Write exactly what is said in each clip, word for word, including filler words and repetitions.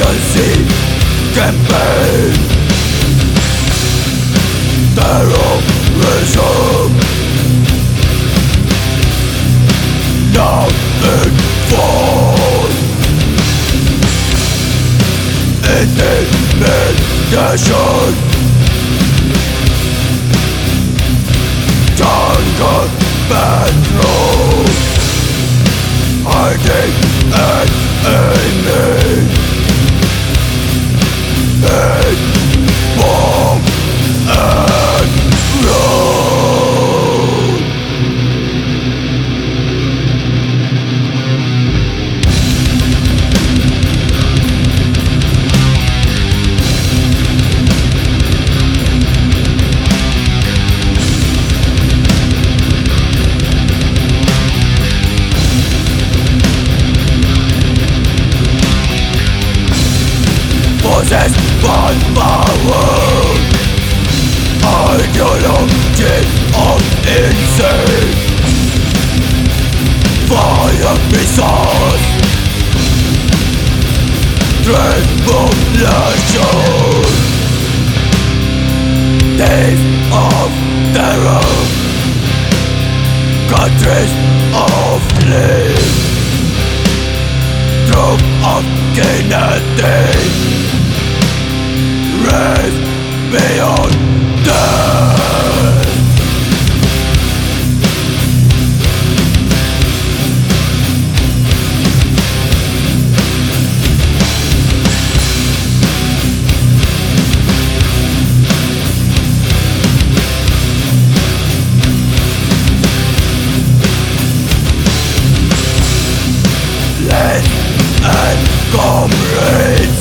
emergency campaign. Terrorism, nothing for intimidation. Target patrol, hiding an enemy. Hit, bomb, and run. Possessed by power, ideology of insane. Fire missiles, tribulation, days of terror, countries of flame. Truth of Kennedy, raised beyond death. Let's and comrades,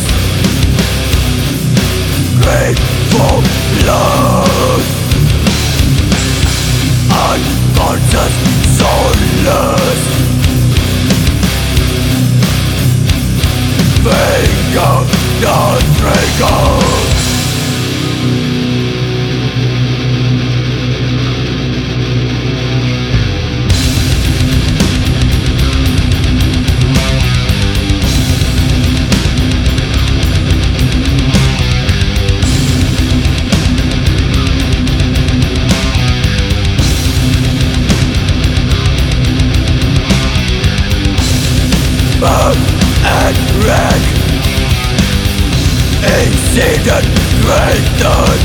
grateful blood, unconscious soulless, finger the trigger. Burn and wreck, incident greater.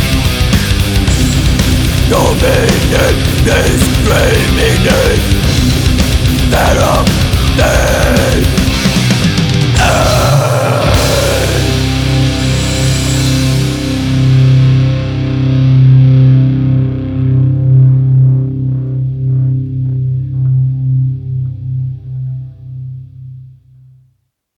Dominion discriminate, terror, death.